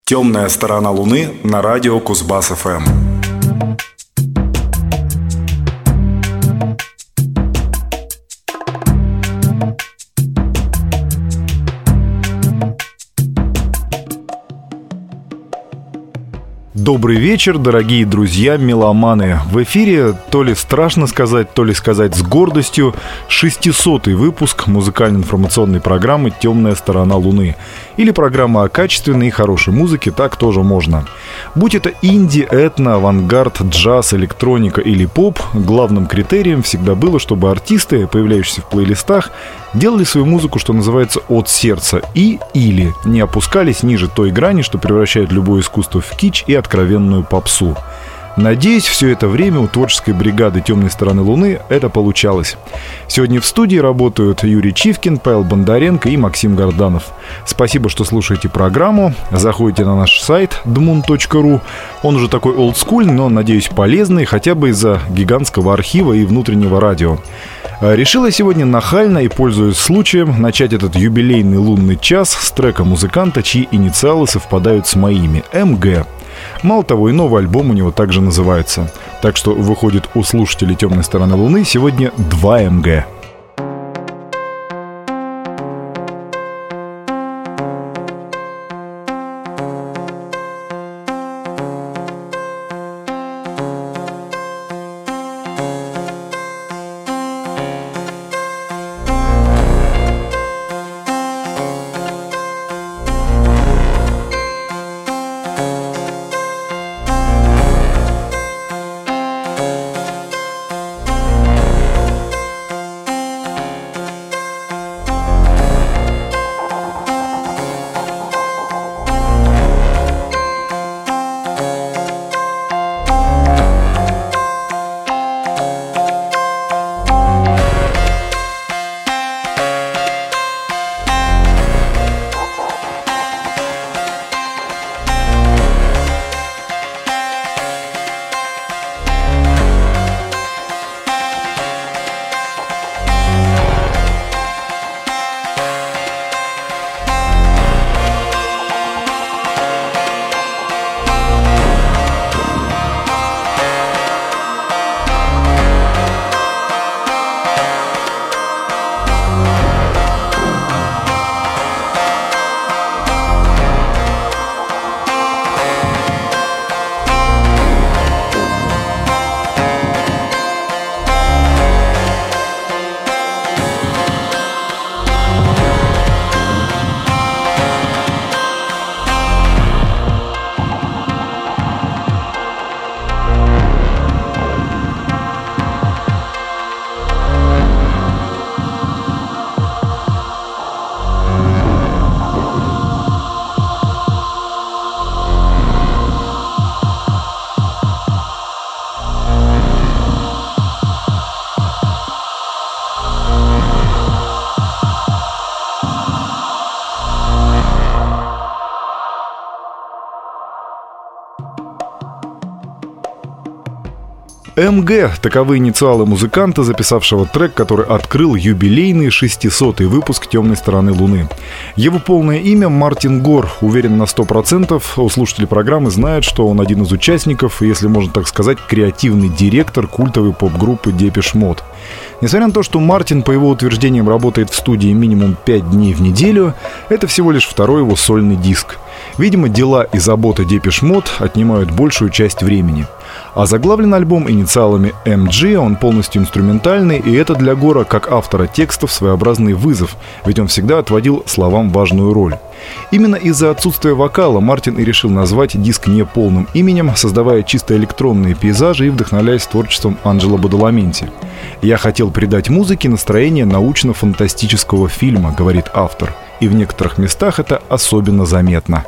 «Темная сторона Луны» на радио Кузбасс-ФМ. Добрый вечер, дорогие друзья, меломаны. В эфире, то ли страшно сказать, то ли сказать с гордостью, 600-й выпуск музыкально-информационной программы «Темная сторона Луны». Или программа о качественной и хорошей музыке, так тоже можно. Будь это инди, этно, авангард, джаз, электроника или поп, главным критерием всегда было, чтобы артисты, появляющиеся в плейлистах, делали свою музыку, что называется, от сердца или не опускались ниже той грани, что превращает любое искусство в кич и откровенную попсу. Надеюсь, все это время у творческой бригады «Темной стороны Луны» это получалось. Сегодня в студии работают Юрий Чивкин, Павел Бондаренко и Максим Горданов. Спасибо, что слушаете программу. Заходите на наш сайт dmun.ru. Он уже такой олдскульный, но, надеюсь, полезный, хотя бы из-за гигантского архива и внутреннего радио. Решила сегодня нахально и, пользуясь случаем, начать этот юбилейный лунный час с трека музыканта, чьи инициалы совпадают с моими – МГ. Мало того, и новый альбом у него также называется. Так что выходит у слушателей «Темной стороны Луны» сегодня 2 МГ. МГ – таковы инициалы музыканта, записавшего трек, который открыл юбилейный 600-й выпуск «Темной стороны Луны». Его полное имя – Мартин Гор. Уверен на 100%, у слушателей программы знают, что он один из участников, если можно так сказать, креативный директор культовой поп-группы Depeche Mode. Несмотря на то, что Мартин, по его утверждениям, работает в студии минимум 5 дней в неделю, это всего лишь второй его сольный диск. Видимо, дела и заботы Depeche Mode отнимают большую часть времени. А заглавлен альбом инициалами MG, он полностью инструментальный, и это для Гора, как автора текстов, своеобразный вызов, ведь он всегда отводил словам важную роль. Именно из-за отсутствия вокала Мартин и решил назвать диск неполным именем, создавая чисто электронные пейзажи и вдохновляясь творчеством Анджело Бадаламенти. «Я хотел придать музыке настроение научно-фантастического фильма», — говорит автор, и в некоторых местах это особенно заметно.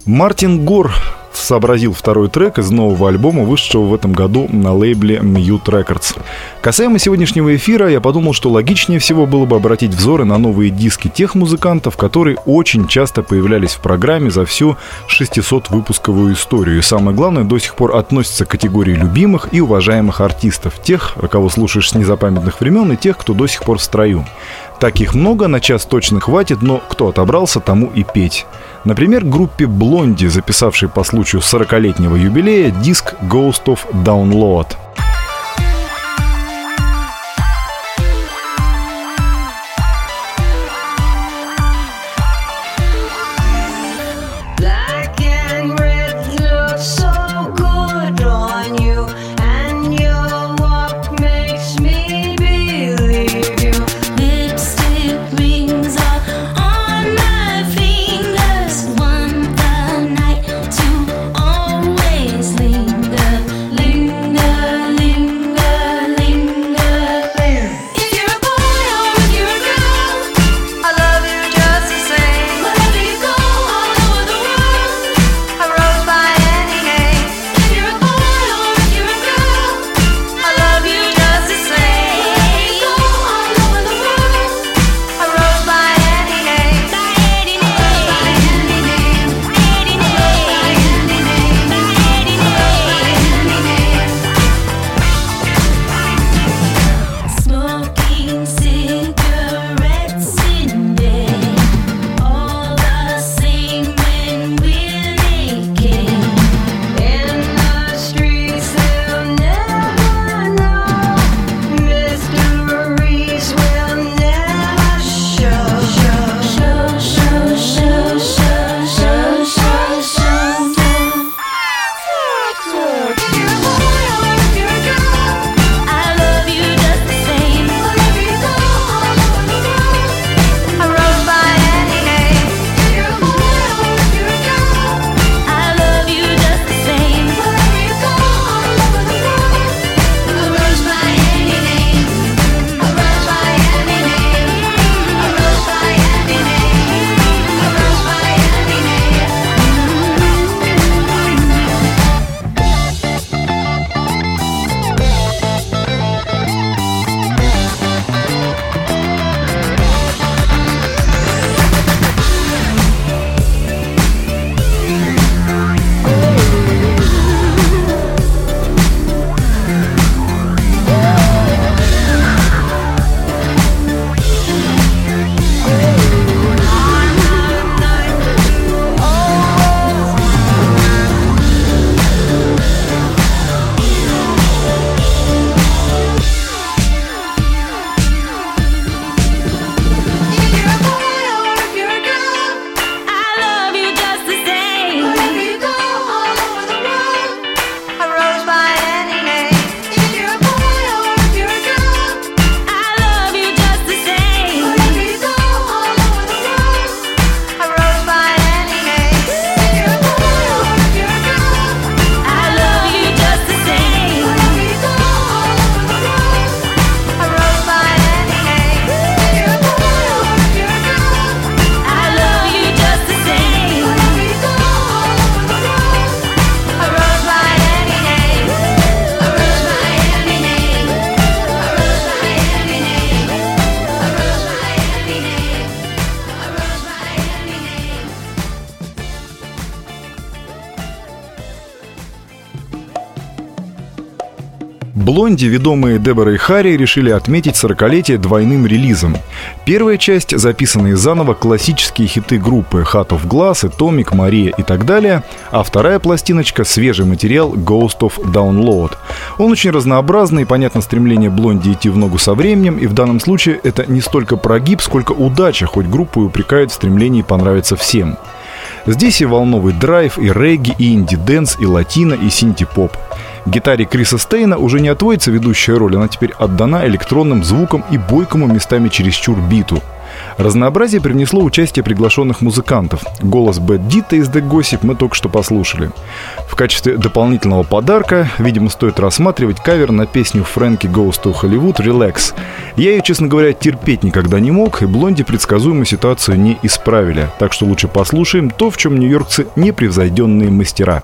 Мартин Гор сообразил второй трек из нового альбома, вышедшего в этом году на лейбле Mute Records. Касаемо сегодняшнего эфира, я подумал, что логичнее всего было бы обратить взоры на новые диски тех музыкантов, которые очень часто появлялись в программе за всю 600-выпусковую историю. И самое главное, до сих пор относятся к категории любимых и уважаемых артистов. Тех, кого слушаешь с незапамятных времен, и тех, кто до сих пор в строю. Таких много, на час точно хватит, но кто отобрался, тому и петь. Например, группе Blondie, записавшей по случаю 40-летнего юбилея диск Ghost of Download. Блонди, ведомые Деборой и Харри, решили отметить 40-летие двойным релизом. Первая часть — записанные заново классические хиты группы Heart of Glass, Atomic, Maria и так далее, а вторая пластиночка — свежий материал Ghost of Download. Он очень разнообразный, понятно стремление Блонди идти в ногу со временем, и в данном случае это не столько прогиб, сколько удача, хоть группу и упрекают в стремлении понравиться всем. Здесь и волновый драйв, и регги, и инди-дэнс, и латино, и синти-поп. Гитаре Криса Стейна уже не отводится ведущая роль, она теперь отдана электронным звукам и бойкому местами чересчур биту. Разнообразие привнесло участие приглашенных музыкантов. Голос Бэд Дита из The Gossip мы только что послушали. В качестве дополнительного подарка, видимо, стоит рассматривать кавер на песню Фрэнки Goes to Hollywood «Relax». Я ее, честно говоря, терпеть никогда не мог, и Блонди предсказуемую ситуацию не исправили. Так что лучше послушаем то, в чем нью-йоркцы непревзойденные мастера.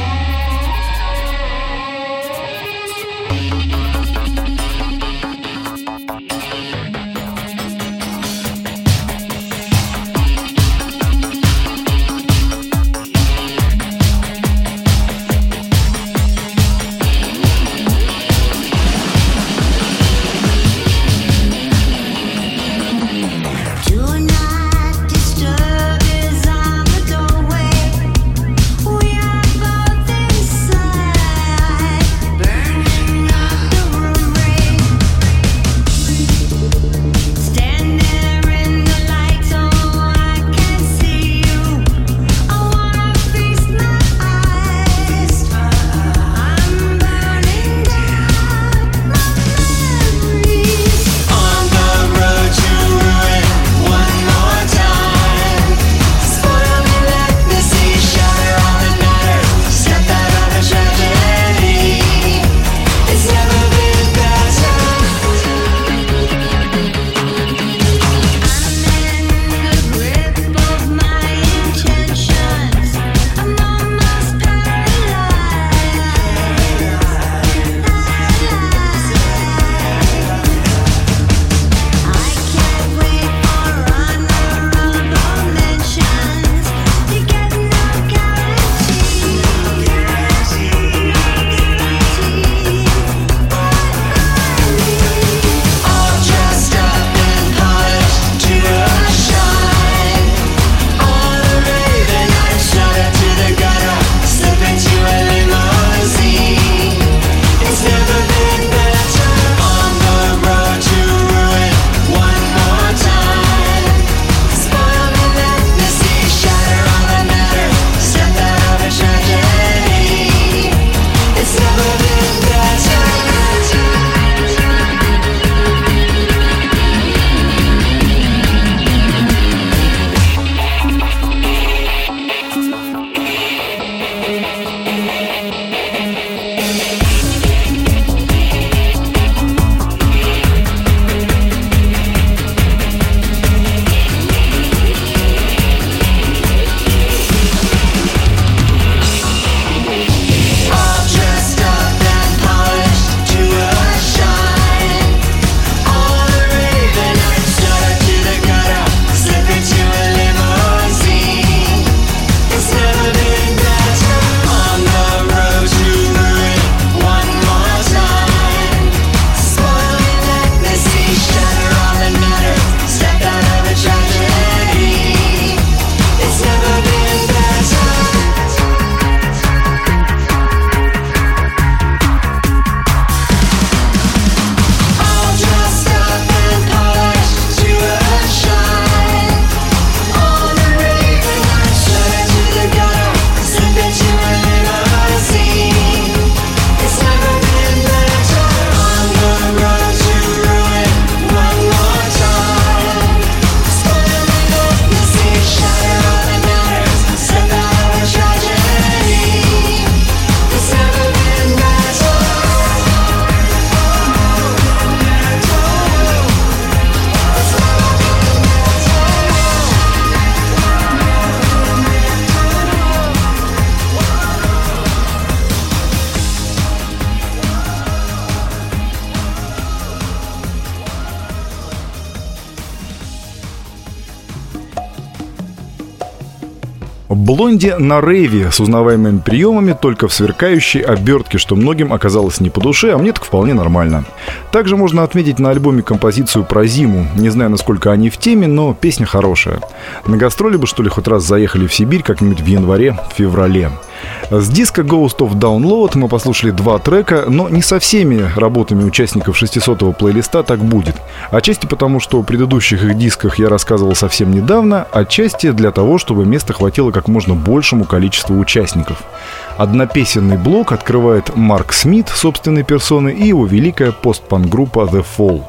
Блонди на рейве с узнаваемыми приемами, только в сверкающей обертке, что многим оказалось не по душе, а мне так вполне нормально. Также можно отметить на альбоме композицию про зиму. Не знаю, насколько они в теме, но песня хорошая. На гастроли бы, что ли, хоть раз заехали в Сибирь как-нибудь в январе-феврале. С диска Ghost of Download мы послушали 2 трека, но не со всеми работами участников 600-го плейлиста так будет. Отчасти потому, что о предыдущих их дисках я рассказывал совсем недавно, отчасти для того, чтобы места хватило как можно большему количеству участников. Однопесенный блок открывает Марк Смит собственной персоной и его великая постпанк-группа The Fall.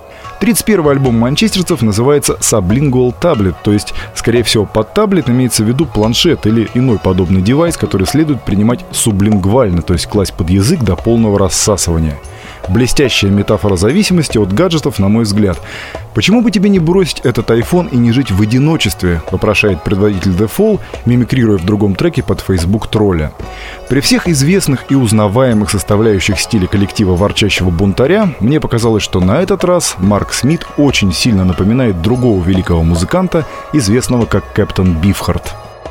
31-й альбом манчестерцев называется Sublingual Tablet, то есть, скорее всего, под таблет имеется в виду планшет или иной подобный девайс, который следует принимать сублингвально, то есть класть под язык до полного рассасывания. Блестящая метафора зависимости от гаджетов, на мой взгляд. «Почему бы тебе не бросить этот iPhone и не жить в одиночестве?» — вопрошает предводитель The Fall, мимикрируя в другом треке под Facebook тролля. При всех известных и узнаваемых составляющих стиля коллектива ворчащего бунтаря, мне показалось, что на этот раз Марк Смит очень сильно напоминает другого великого музыканта, известного как Кэптон Бифхард.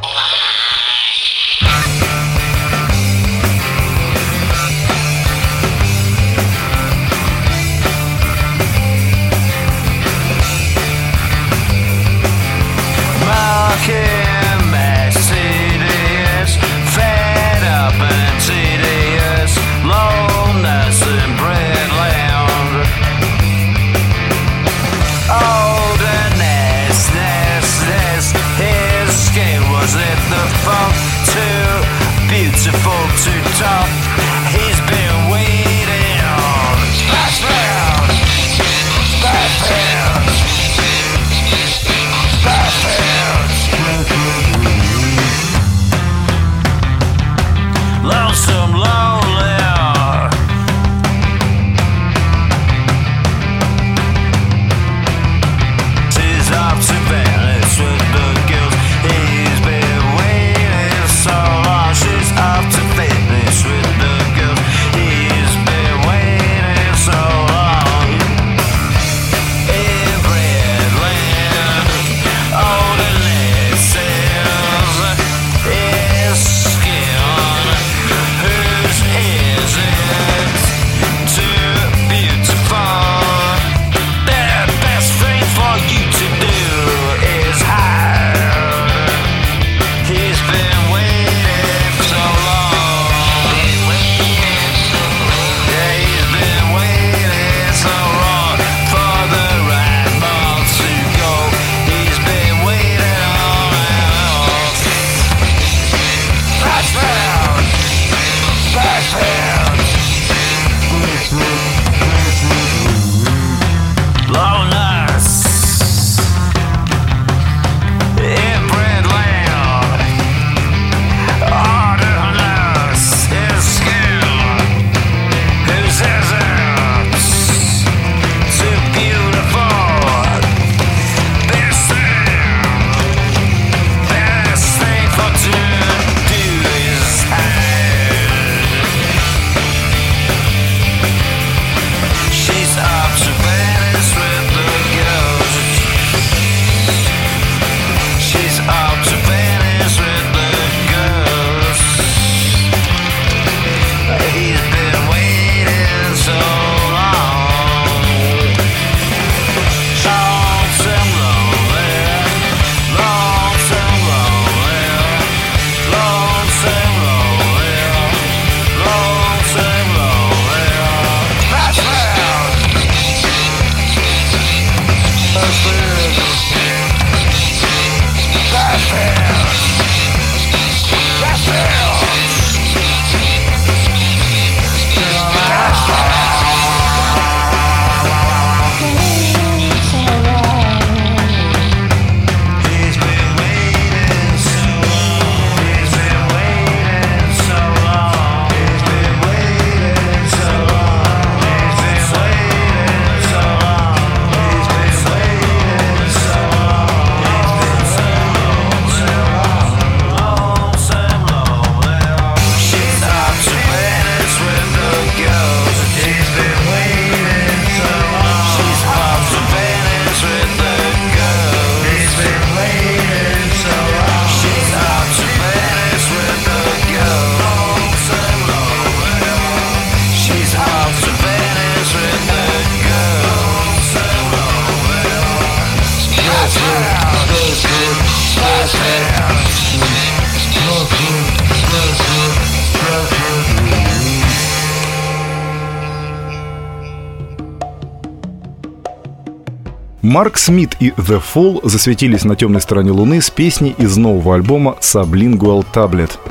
Марк Смит и The Fall засветились на темной стороне Луны с песней из нового альбома Sublingual Tablet.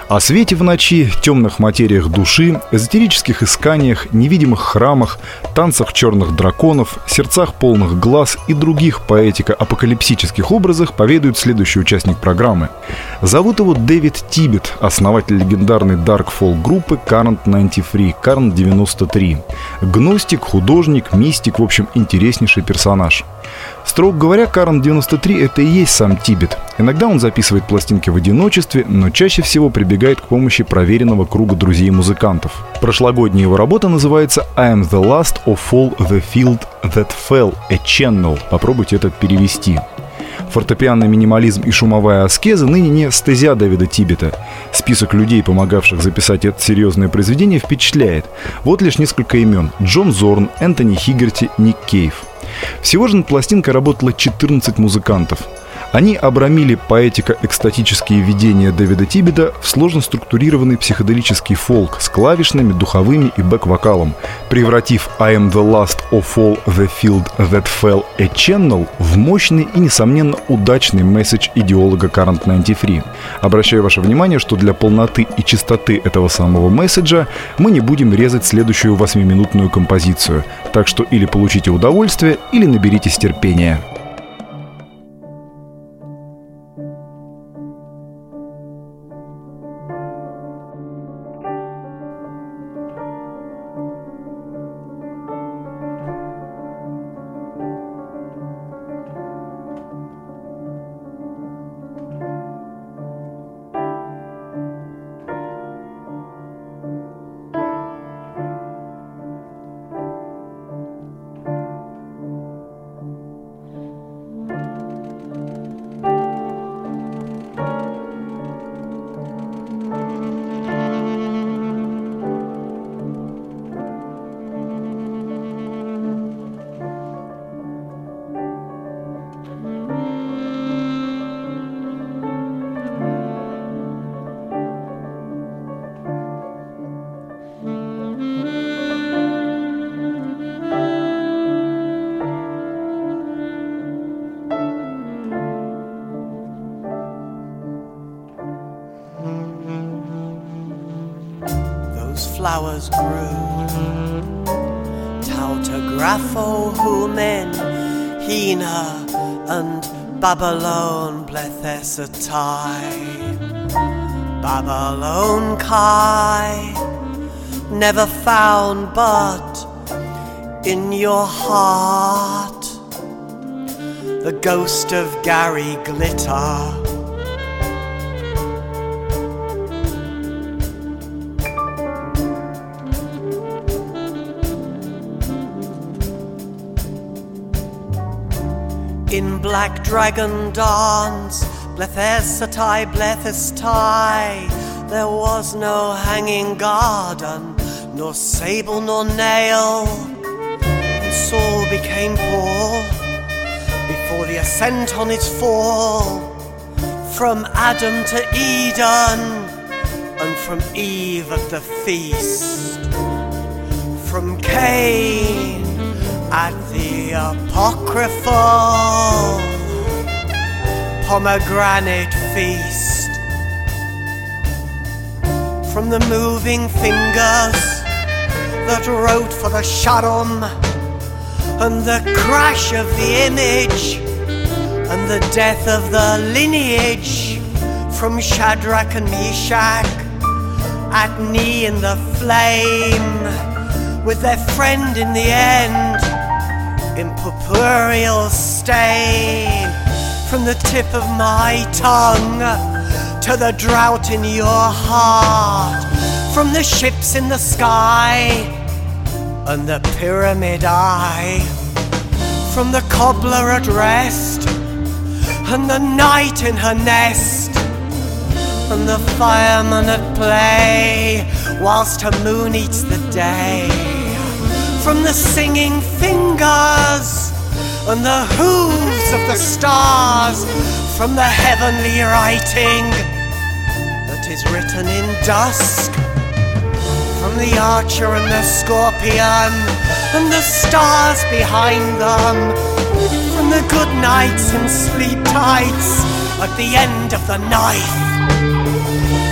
О свете в ночи, темных материях души, эзотерических исканиях, невидимых храмах, танцах черных драконов, сердцах полных глаз и других поэтико-апокалипсических образах поведает следующий участник программы. Зовут его Дэвид Тибет, основатель легендарной дарк-фолк группы Current 93, Current 93. Гностик, художник, мистик, в общем, интереснейший персонаж. Строго говоря, Current 93 — это и есть сам Тибет. Иногда он записывает пластинки в одиночестве, но чаще всего прибегает к помощи проверенного круга друзей-музыкантов. Прошлогодняя его работа называется «I am the last of all the field that fell, a channel». Попробуйте это перевести. Фортепианный минимализм и шумовая аскеза ныне не стезя Дэвида Тибета. Список людей, помогавших записать это серьезное произведение, впечатляет. Вот лишь несколько имен: Джон Зорн, Энтони Хиггерти, Ник Кейв. Всего же над пластинкой работало 14 музыкантов. Они обрамили поэтико-экстатические видения Дэвида Тибета в сложно структурированный психоделический фолк с клавишными, духовыми и бэк-вокалом, превратив «I am the last of all the field that fell, a channel» в мощный и, несомненно, удачный месседж идеолога Current 93. Обращаю ваше внимание, что для полноты и чистоты этого самого месседжа мы не будем резать следующую 8-минутную композицию, так что или получите удовольствие, или наберитесь терпения. Flowers grew, Tautographo, Humen, Hina, and Babylon, Blethesatai. Babylon Kai, never found but in your heart, the ghost of Gary Glitter. In Black Dragon Dance, Blethesatai, Blethestai, there was no hanging garden, nor sable nor nail. And Saul became Paul before the ascent on its fall, from Adam to Eden, and from Eve at the feast, from Cain at the apocryphal pomegranate feast, from the moving fingers that wrote for the Shalom, and the crash of the image, and the death of the lineage, from Shadrach and Meshach at knee in the flame, with their friend in the end in purpureal stain, from the tip of my tongue to the drought in your heart, from the ships in the sky and the pyramid eye, from the cobbler at rest and the night in her nest, and the fireman at play whilst her moon eats the day, from the singing fingers and the hooves of the stars, from the heavenly writing that is written in dusk, from the archer and the scorpion and the stars behind them, from the good nights and sleep tights at the end of the knife,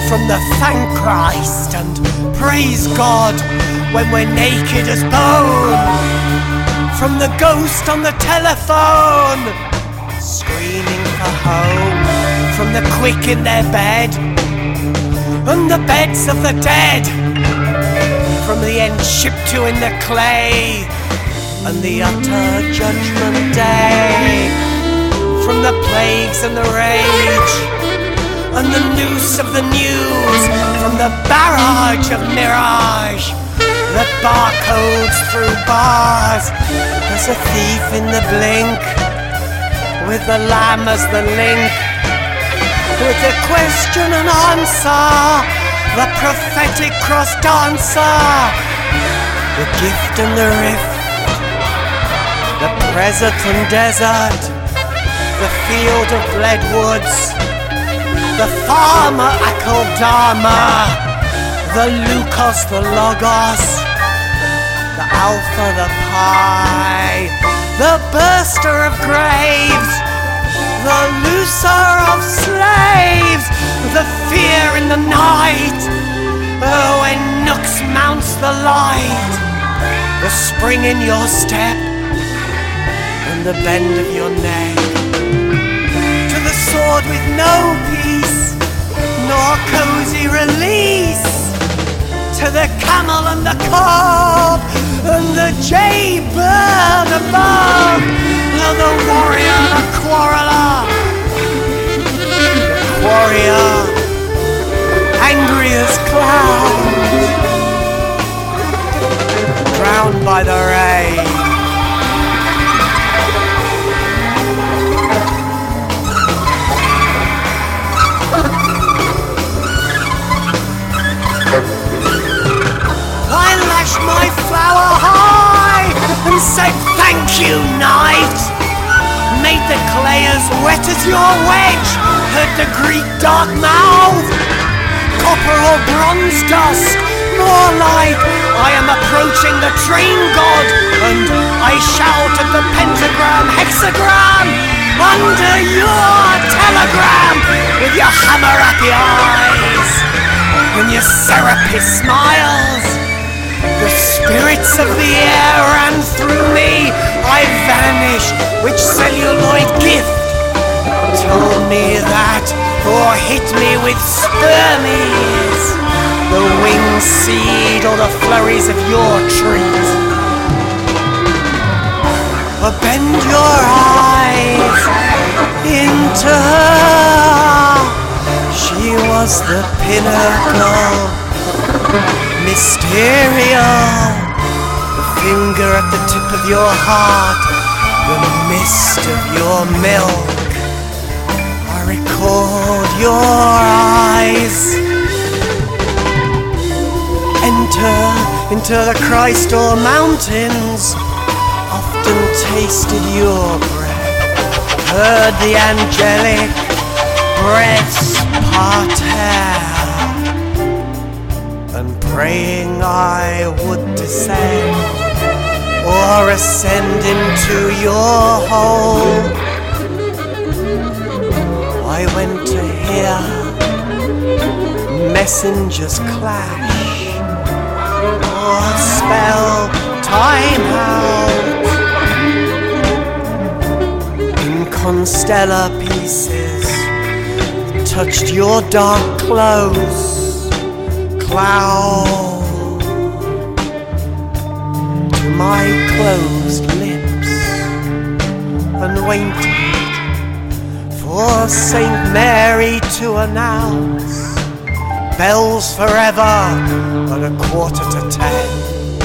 from the thank Christ and praise God when we're naked as bone, from the ghost on the telephone screaming for home, from the quick in their bed and the beds of the dead, from the end shipped to in the clay and the utter judgment day, from the plagues and the rage and the noose of the news, from the barrage of mirage that barcodes through bars. There's a thief in the blink with the lamb as the link, with the question and answer, the prophetic cross dancer, the gift and the rift, the present and desert, the field of bled woods, the farmer Akeldama, the Lukos, the Logos, the Alpha, the Pi, the burster of graves, the looser of slaves, the fear in the night, oh, when Nooks mounts the light, the spring in your step and the bend of your neck, to the sword with no peace nor cozy release, to the camel and the cob and the jaybird above, the warrior, the quarreler, the warrior, angry as clouds, drowned by the rain. I lashed my flower high and said thank you, night. Made the clay as wet as your wedge, heard the Greek dark mouth, copper or bronze dust, more like I am approaching the train god, and I shout at the pentagram, hexagram, under your telegram, with your hammer-happy eyes, and your Serapis smiles. The spirits of the air ran through me, I vanished, which celluloid gift told me that, or hit me with spermies, the winged seed or the flurries of your treat. Or bend your eyes into her, she was the pinnacle, mysterious, the finger at the tip of your heart, the mist of your milk. I record your eyes. Enter into the Christ or mountains, often tasted your breath, heard the angelic breaths parterre, and praying I would descend or ascend into your hole. I went to hear messengers clash or spell time out in constellar pieces, touched your dark clothes, cloud to my closed lips, and waited for Saint Mary to announce bells forever at 9:45.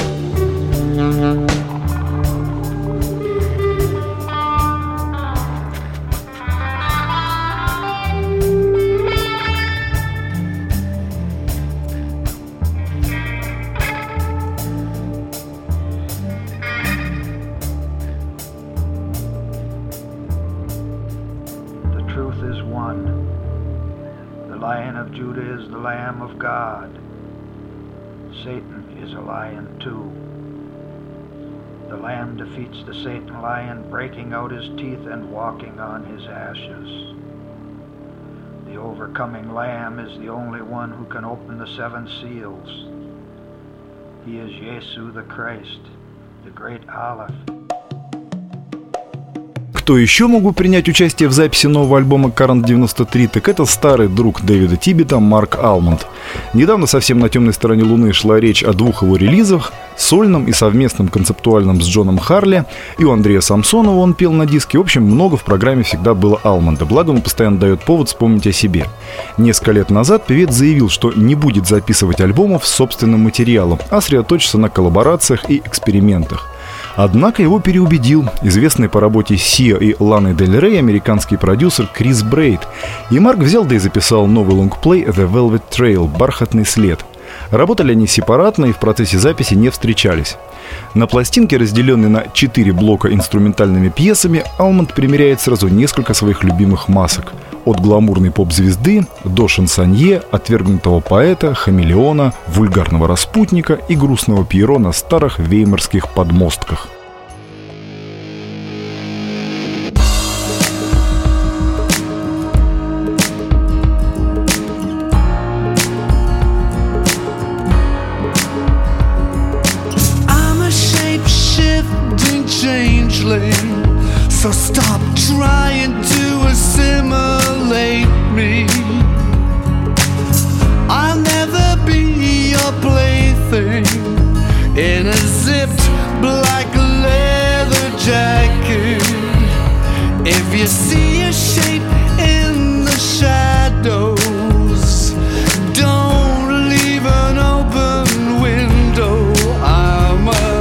Is the Lamb of God. Satan is a lion too. The Lamb defeats the Satan lion, breaking out his teeth and walking on his ashes. The The overcoming Lamb is the only one who can open the seven seals. He is Yesu the Christ, the great Aleph. Кто еще мог бы принять участие в записи нового альбома Current 93, так это старый друг Дэвида Тиббета Марк Алмонд. Недавно совсем на темной стороне Луны шла речь о двух его релизах, сольном и совместном концептуальном с Джоном Харли, и у Андрея Самсонова он пел на диске. В общем, много в программе всегда было Алмонда, благо он постоянно дает повод вспомнить о себе. Несколько лет назад певец заявил, что не будет записывать альбомов с собственным материалом, а сосредоточится на коллаборациях и экспериментах. Однако его переубедил известный по работе Сиа и Ланы Дель Рей американский продюсер Крис Брейд. И Марк взял да и записал новый лонгплей «The Velvet Trail» — «Бархатный след». Работали они сепаратно и в процессе записи не встречались. На пластинке, разделенной на 4 блока инструментальными пьесами, Алмонд примеряет сразу несколько своих любимых масок. От гламурной поп-звезды до шансонье, отвергнутого поэта, хамелеона, вульгарного распутника и грустного Пьеро на старых веймарских подмостках. So stop trying to assimilate me. I'll never be your plaything in a zipped black leather jacket. If you see a shape in the shadows, don't leave an open window. I'm a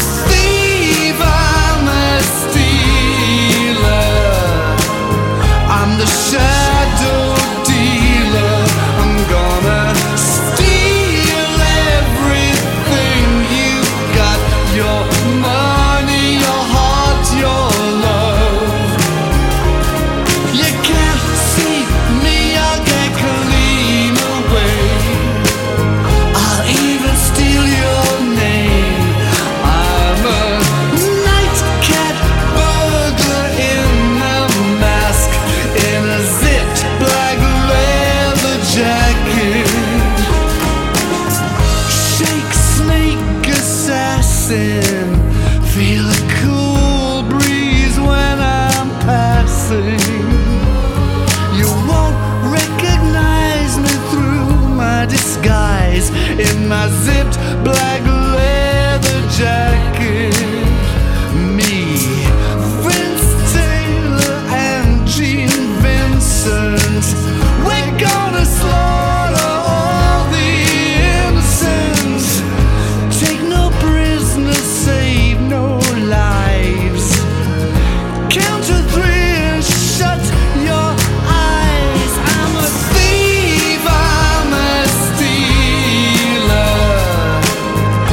the shadow dealer. I'm gonna steal everything you got. Your money, your heart, your love. You can't see me, I'll get clean away. I'll even steal your name. I'm a night cat burglar in a mask, in a zipped black leather jacket. Shake, snake, assassin. Feel a cool breeze when I'm passing. You won't recognize me through my disguise in my zipped black leather jacket. Me, Vince Taylor and Gene Vincent, we're gonna slaughter all the innocents. Take no prisoners, save no lives. Count to 3 and shut your eyes. I'm a thief, I'm a stealer.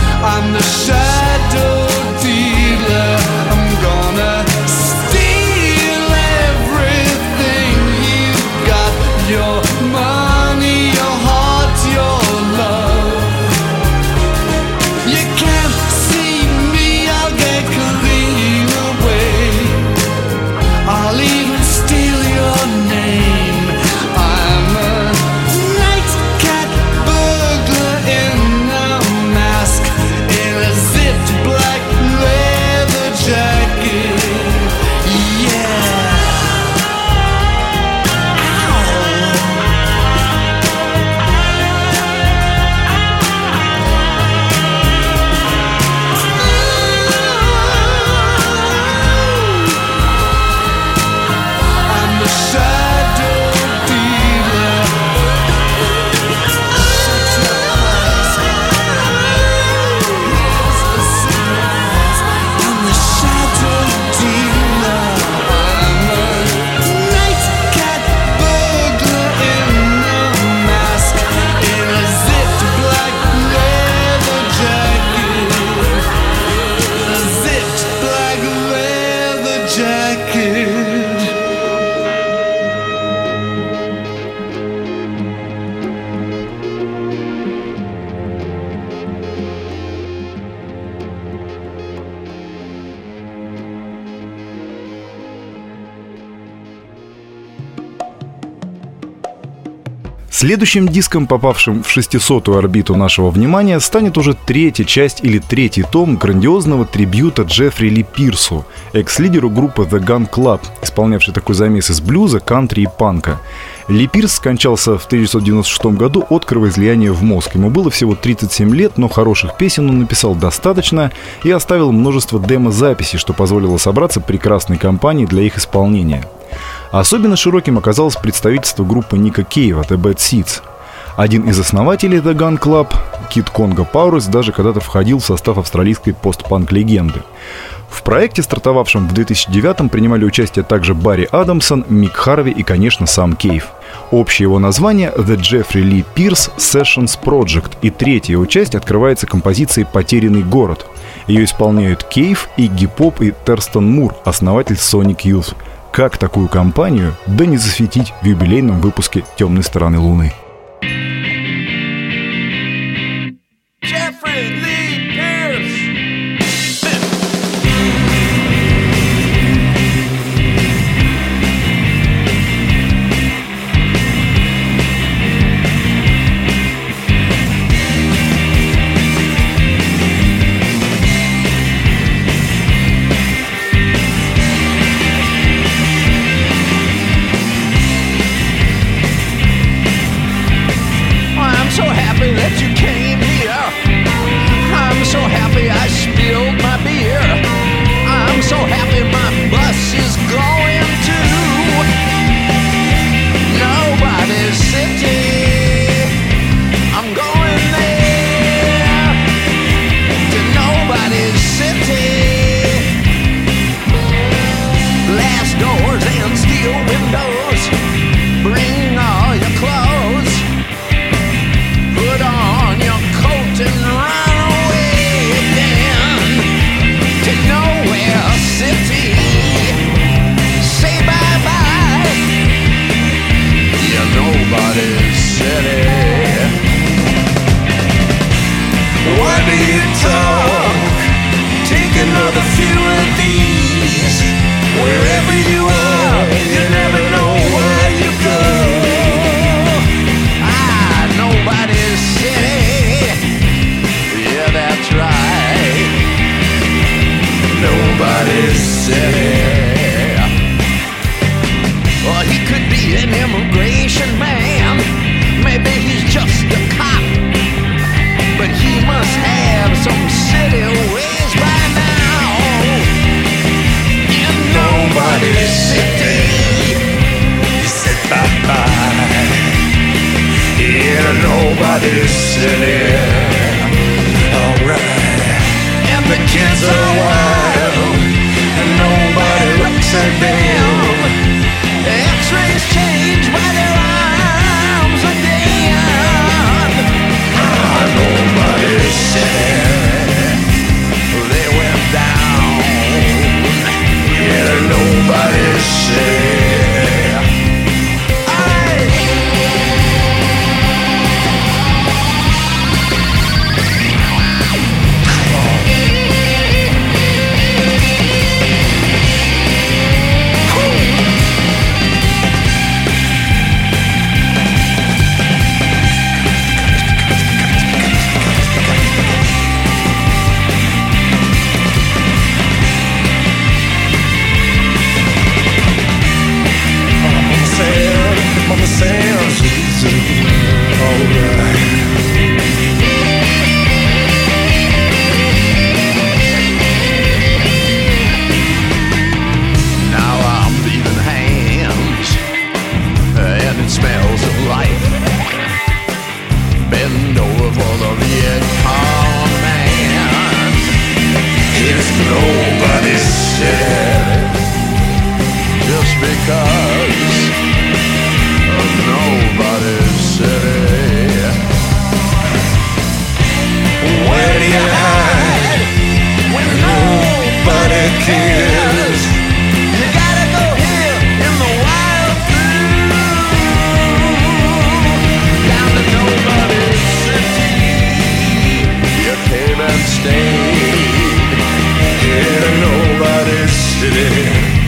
Следующим диском, попавшим в 600-ю орбиту нашего внимания, станет уже третья часть или третий том грандиозного трибьюта Джеффри Ли Пирсу, экс-лидеру группы The Gun Club, исполнявший такой замес из блюза, кантри и панка. Ли Пирс скончался в 1996 году от кровоизлияния в мозг. Ему было всего 37 лет, но хороших песен он написал достаточно и оставил множество демо-записей, что позволило собраться прекрасной компании для их исполнения. Особенно широким оказалось представительство группы Ника Кейва The Bad Seeds. Один из основателей The Gun Club, Кид Конго Паурес, даже когда-то входил в состав австралийской постпанк-легенды. В проекте, стартовавшем в 2009-м, принимали участие также Барри Адамсон, Мик Харви и, конечно, сам Кейв. Общее его название — The Jeffrey Lee Pierce Sessions Project, и третья его часть открывается композицией «Потерянный город». Ее исполняют Кейв, Игги Поп и Терстон Мур, основатель Sonic Youth. Как такую компанию, да не засветить в юбилейном выпуске «Темной стороны Луны».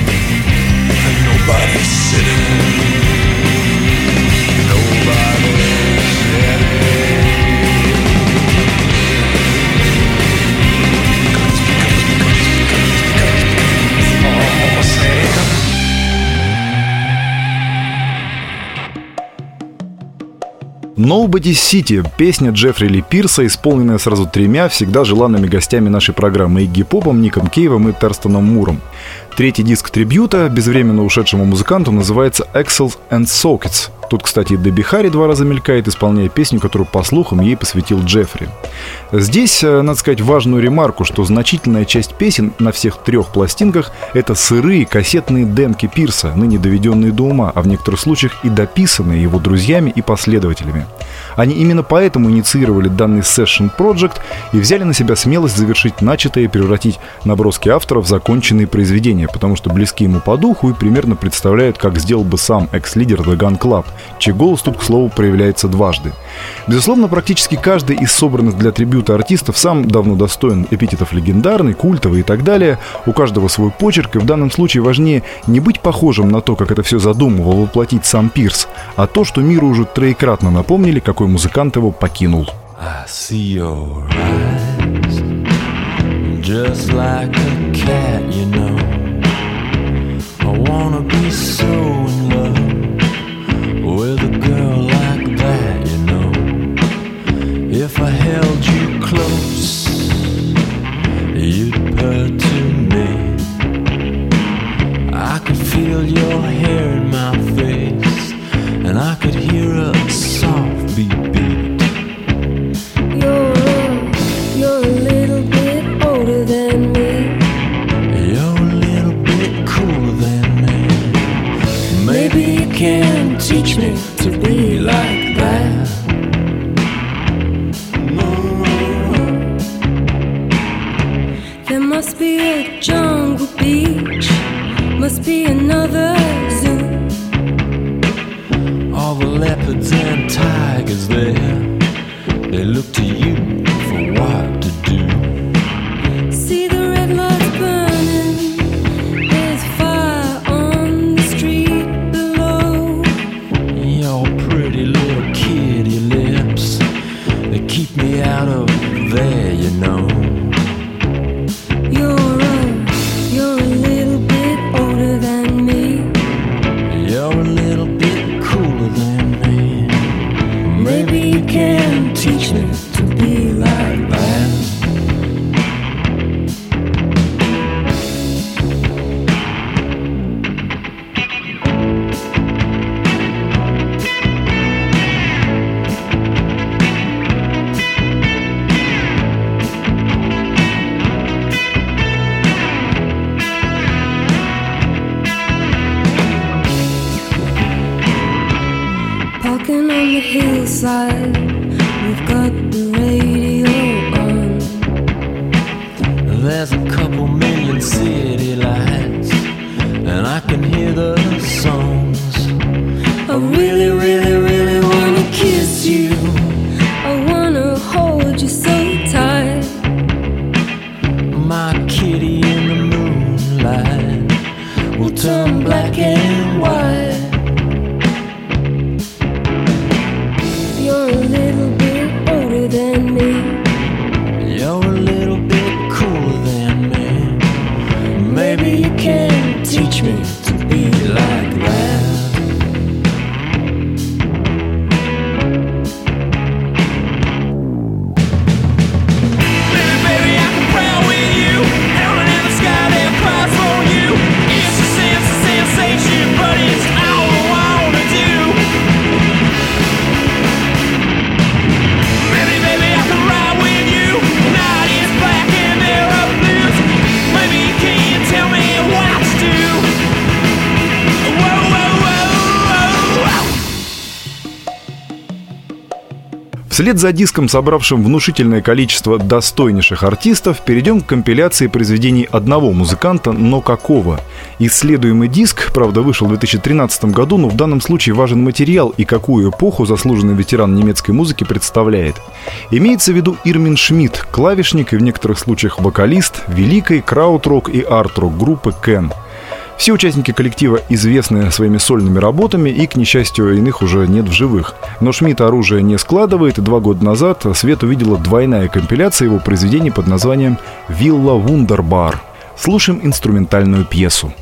Nobody's sitting. Nobody. Nobody's City – песня Джеффри Ли Пирса, исполненная сразу тремя всегда желанными гостями нашей программы – Игги Попом, Ником Кейвом и Терстоном Муром. Третий диск трибьюта безвременно ушедшему музыканту называется «Axles and Sockets». Тут, кстати, Дебби Харри 2 раза мелькает, исполняя песню, которую, по слухам, ей посвятил Джеффри. Здесь, надо сказать, важную ремарку, что значительная часть песен на всех 3 пластинках — это сырые кассетные демки Пирса, ныне доведенные до ума, а в некоторых случаях и дописанные его друзьями и последователями. Они именно поэтому инициировали данный Session Project и взяли на себя смелость завершить начатое и превратить наброски автора в законченные произведения, потому что близки ему по духу и примерно представляют, как сделал бы сам экс-лидер The Gun Club, чей голос тут, к слову, проявляется дважды. Безусловно, практически каждый из собранных для трибьюта артистов сам давно достоин эпитетов легендарный, культовый и так далее. У каждого свой почерк, и в данном случае важнее не быть похожим на то, как это все задумывал воплотить сам Пирс, а то, что миру уже троекратно напомнили, какой музыкант его покинул. I see your eyes, just like a cat, you know. I wanna be so in love with a girl like that, you know. If I held you close, you'd purr to me. I could feel your hair in my face, and I could hear a soft beat beat. You're a little bit older than me. You're a little bit cooler than me. Maybe you can teach me to be like that. There must be a jungle beach, must be another zoo. All the leopards and tigers there, they look to you for what to do. See the red lights burning, there's fire on the street below. Your pretty little kitty lips, they keep me out of there, you know. You're a little bit older than me. You're a little bit cooler than me. Maybe you can teach me to be like that. Parking on the hillside, we've got the radio on. There's a couple million city lights, and I can hear the songs. I really, really, really wanna kiss you. I wanna hold you so tight. My kitty in the moonlight will turn black and white. You're a little bit older than me. You're a little bit cooler than me. Maybe you can teach me to be like that. Вслед за диском, собравшим внушительное количество достойнейших артистов, перейдем к компиляции произведений одного музыканта, но какого? Исследуемый диск, правда, вышел в 2013 году, но в данном случае важен материал и какую эпоху заслуженный ветеран немецкой музыки представляет. Имеется в виду Ирмин Шмидт, клавишник и в некоторых случаях вокалист великой крауд-рок и арт-рок группы Кен. Все участники коллектива известны своими сольными работами, и, к несчастью, иных уже нет в живых. Но Шмидт оружие не складывает, и 2 года назад свет увидела двойная компиляция его произведений под названием «Вилла Вундербар». Слушаем инструментальную пьесу.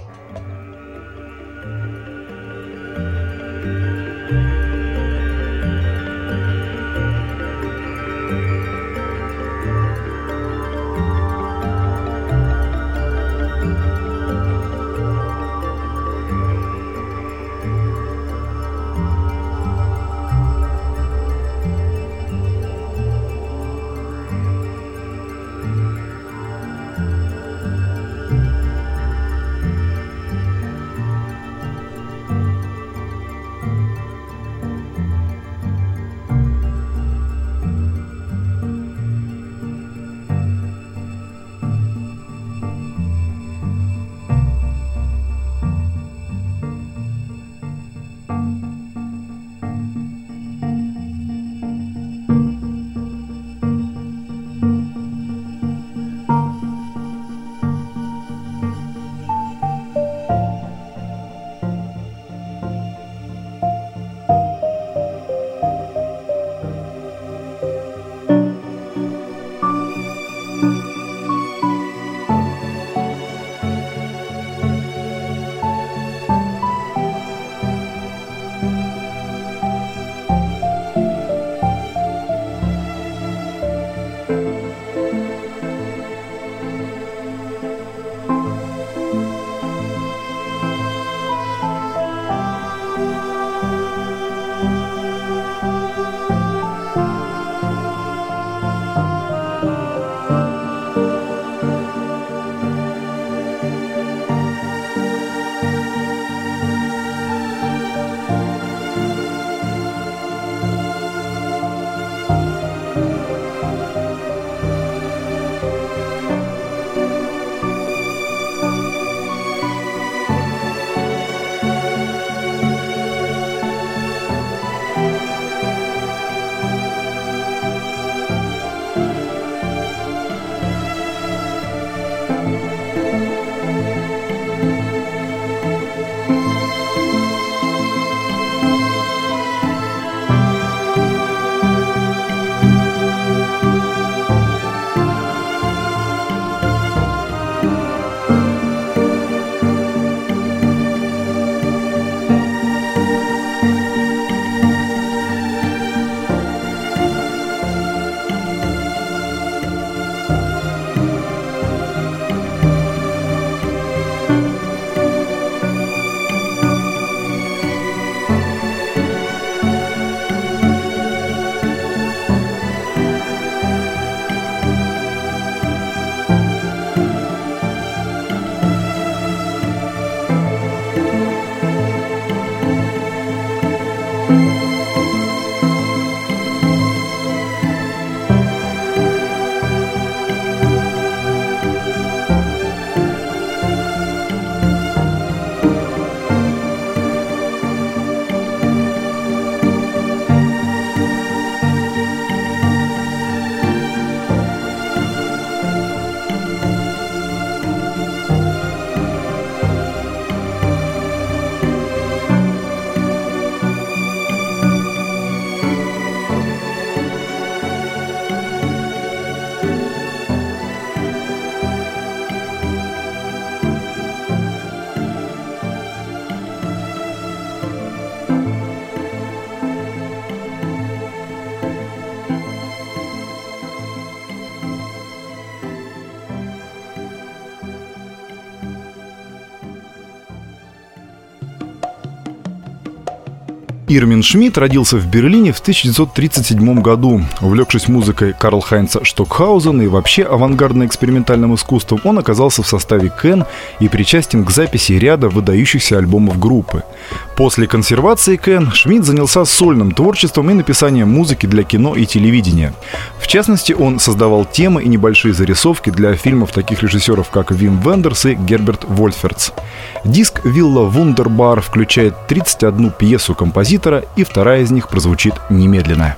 Ирвин Шмидт родился в Берлине в 1937 году. Увлекшись музыкой Карл-Хайнца Штокхаузена и вообще авангардно-экспериментальным искусством, он оказался в составе Кен и причастен к записи ряда выдающихся альбомов группы. После консервации Кен Шмидт занялся сольным творчеством и написанием музыки для кино и телевидения. В частности, он создавал темы и небольшие зарисовки для фильмов таких режиссеров, как Вим Вендерс и Герберт Вольферц. Диск «Вилла Вундербар» включает 31 пьесу композитора, и вторая из них прозвучит немедленно.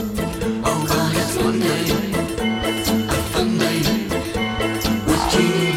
One day, a fun day with you.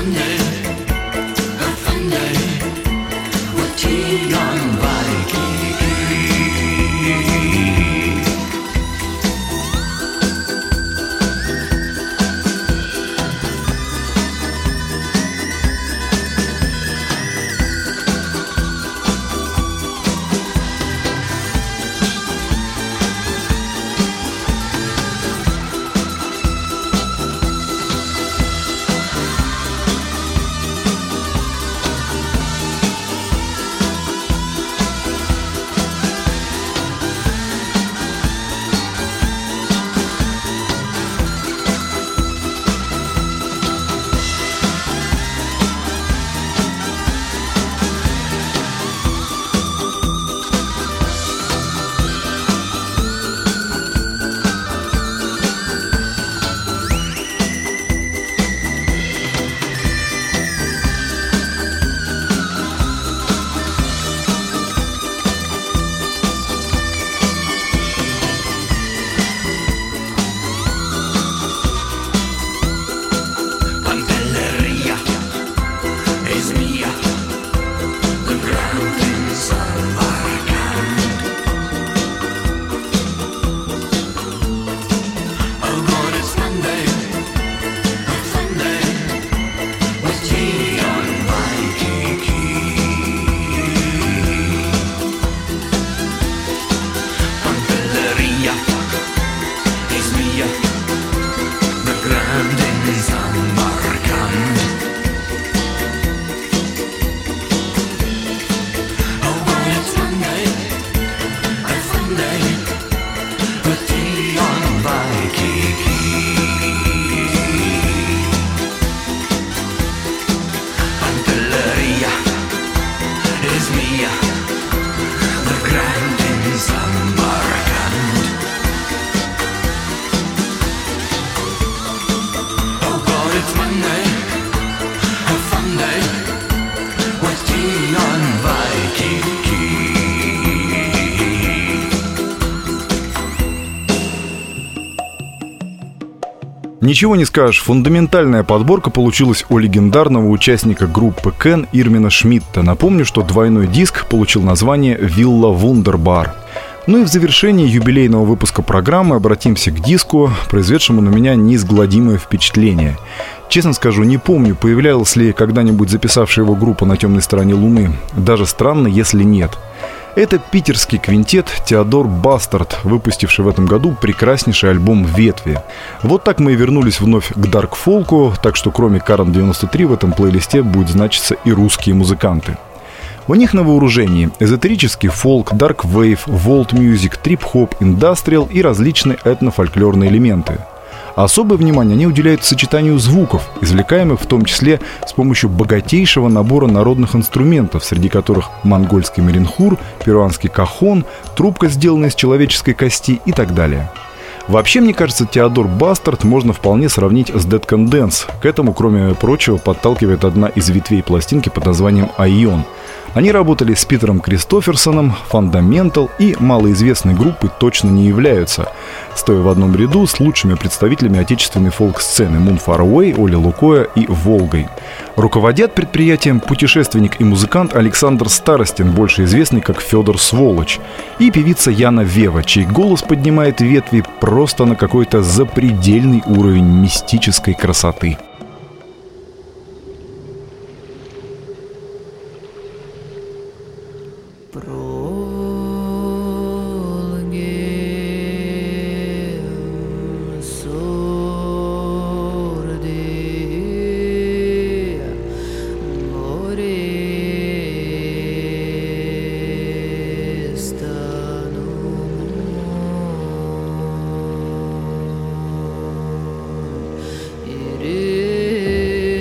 Ничего не скажешь, фундаментальная подборка получилась у легендарного участника группы Кен Ирмина Шмидта. Напомню, что двойной диск получил название «Вилла Вундербар». Ну и в завершении юбилейного выпуска программы обратимся к диску, произведшему на меня неизгладимое впечатление. Честно скажу, не помню, появлялась ли когда-нибудь записавшая его группа на темной стороне Луны. Даже странно, если нет. Это питерский квинтет Теодор Бастард, выпустивший в этом году прекраснейший альбом «Ветви». Вот так мы и вернулись вновь к дарк-фолку, так что кроме Карен 93 в этом плейлисте будет значиться и русские музыканты. У них на вооружении эзотерический фолк, дарк-вейв, волт-мьюзик, трип-хоп, индастриал и различные этно-фольклорные элементы. Особое внимание они уделяют сочетанию звуков, извлекаемых в том числе с помощью богатейшего набора народных инструментов, среди которых монгольский меренхур, перуанский кахон, трубка, сделанная из человеческой кости и так далее. Вообще, мне кажется, Теодор Бастард можно вполне сравнить с Dead Can Dance. К этому, кроме прочего, подталкивает одна из ветвей пластинки под названием «Айон». Они работали с Питером Кристоферсоном, Fundamental и малоизвестной группой точно не являются, стоя в одном ряду с лучшими представителями отечественной фолк-сцены Moon Far Away, Оли Лукоя и Волгой. Руководят предприятием путешественник и музыкант Александр Старостин, больше известный как Федор Сволочь, и певица Яна Вева, чей голос поднимает ветви просто на какой-то запредельный уровень мистической красоты.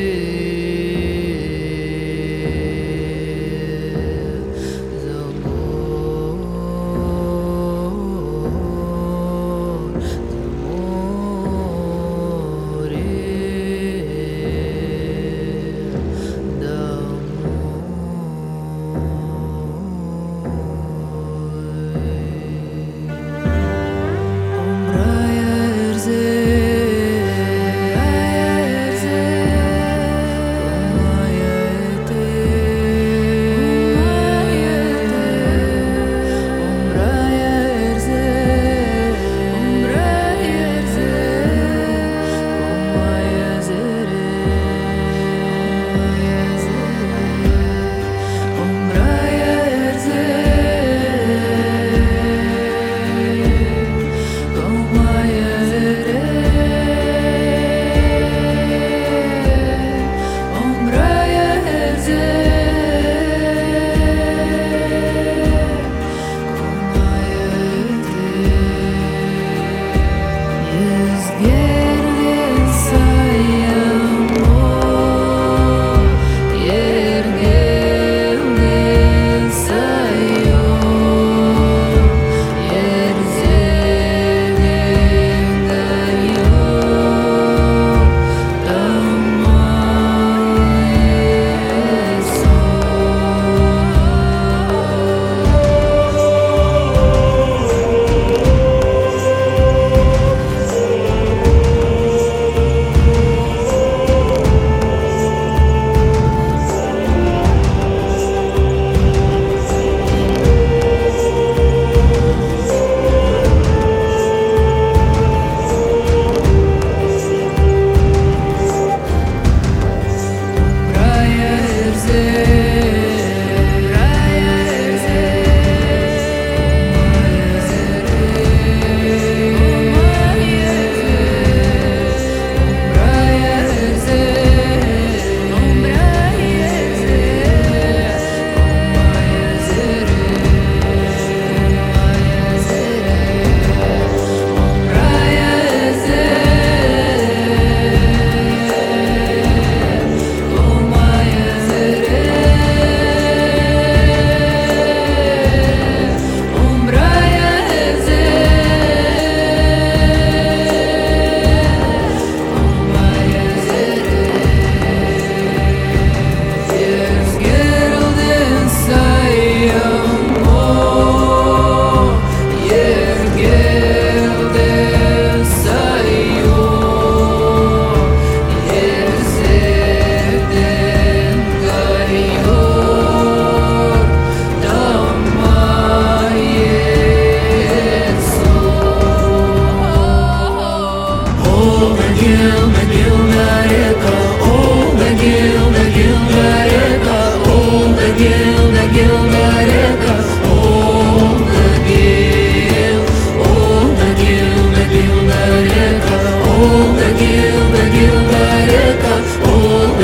The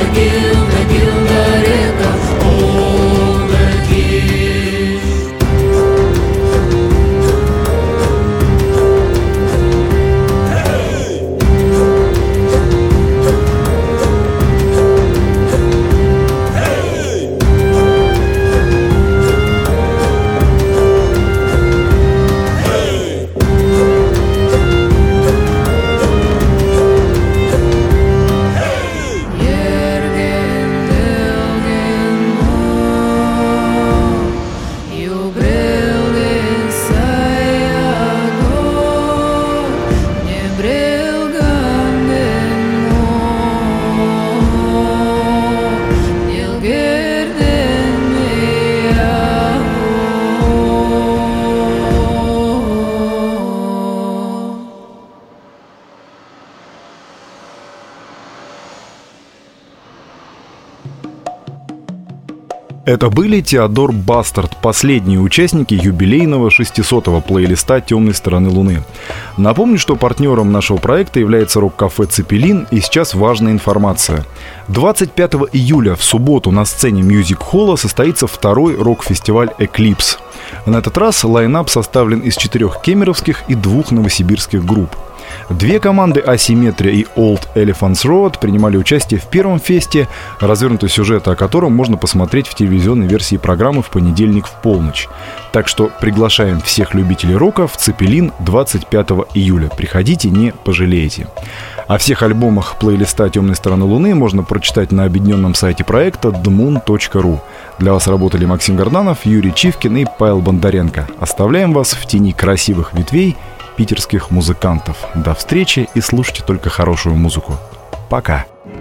McGill, but it goes old McGill. Это были Теодор Бастард, последние участники юбилейного 600-го плейлиста «Темной стороны Луны». Напомню, что партнером нашего проекта является рок-кафе «Цепелин», и сейчас важная информация. 25 июля в субботу на сцене мьюзик-холла состоится второй рок-фестиваль «Эклипс». На этот раз лайнап составлен из 4 кемеровских и 2 новосибирских групп. 2 команды «Асимметрия» и «Old Elephants Road» принимали участие в первом фесте, развернутый сюжет о котором можно посмотреть в телевизионной версии программы в понедельник в полночь. Так что приглашаем всех любителей рока в «Цепелин» 25 июля. Приходите, не пожалеете. О всех альбомах плейлиста «Темной стороны Луны» можно прочитать на объединенном сайте проекта dmoon.ru. Для вас работали Максим Горданов, Юрий Чивкин и Павел Бондаренко. Оставляем вас в тени красивых ветвей питерских музыкантов. До встречи и слушайте только хорошую музыку. Пока.